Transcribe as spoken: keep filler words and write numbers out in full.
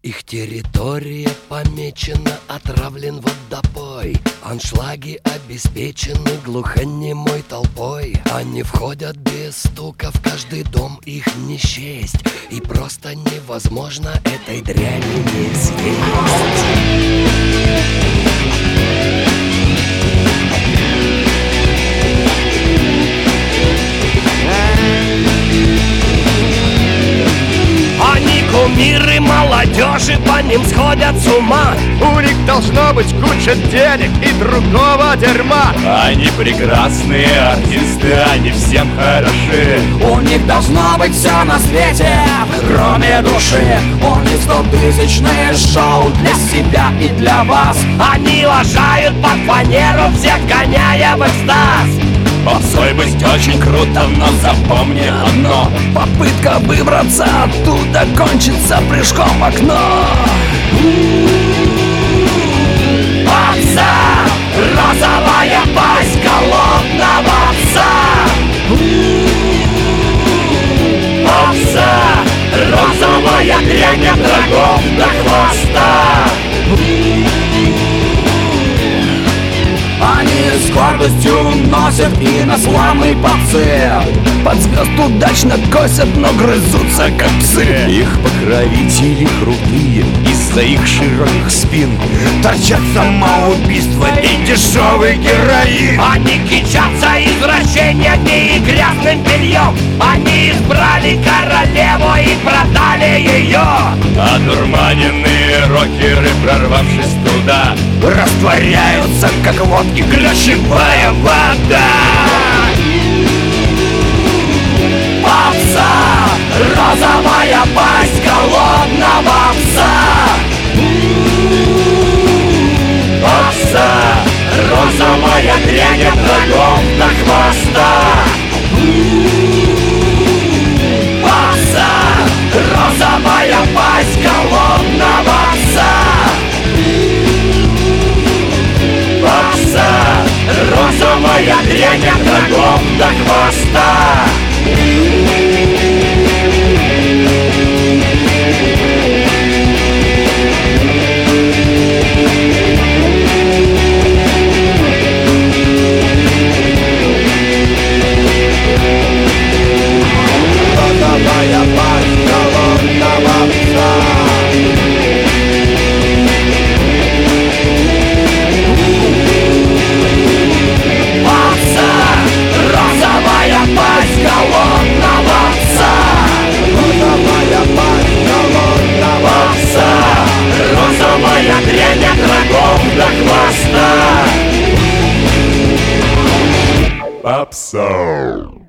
Их территория помечена, отравлен водопой. Аншлаги обеспечены глухонемой толпой. Они входят без стука, в каждый дом их не счесть. И просто невозможно этой дряни не съесть. Кумиры молодежи, по ним сходят с ума. У них должно быть куча денег и другого дерьма. Они прекрасные артисты, они всем хороши. У них должно быть все на свете, кроме души. У них стотысячные шоу для себя и для вас. Они лажают под фанеру, всех гоняя в экстаз. Попсой быть очень круто, но запомни одно: попытка выбраться оттуда кончится прыжком в окно. Попса, розовая пасть голодного пса. Попса, розовая дрянь от рогов до хвоста. Они с гордостью носят имя славной попсы. Под звезд удачно косят, но грызутся как псы. Их покровители крутые, из-за их широких спин торчат самоубийство и дешевый героин. Они кичатся извращениями и грязным бельем. Они избрали королеву и продали ее. Одурманенные рокеры, прорвавшись туда, растворяются, как водки ключевая вода. Попса, розовая пасть голодного пса. Попса, розовая дрянь от рогов до хвоста. Попса, розовая пасть голодного пса. Попса, розовая дрянь от рогов до хвоста. Розовая пасть голодного пса. Попса, розовая пасть голодного пса. Розовая пасть голодного пса. Розовая дрянь от рогов до хвоста. Попса.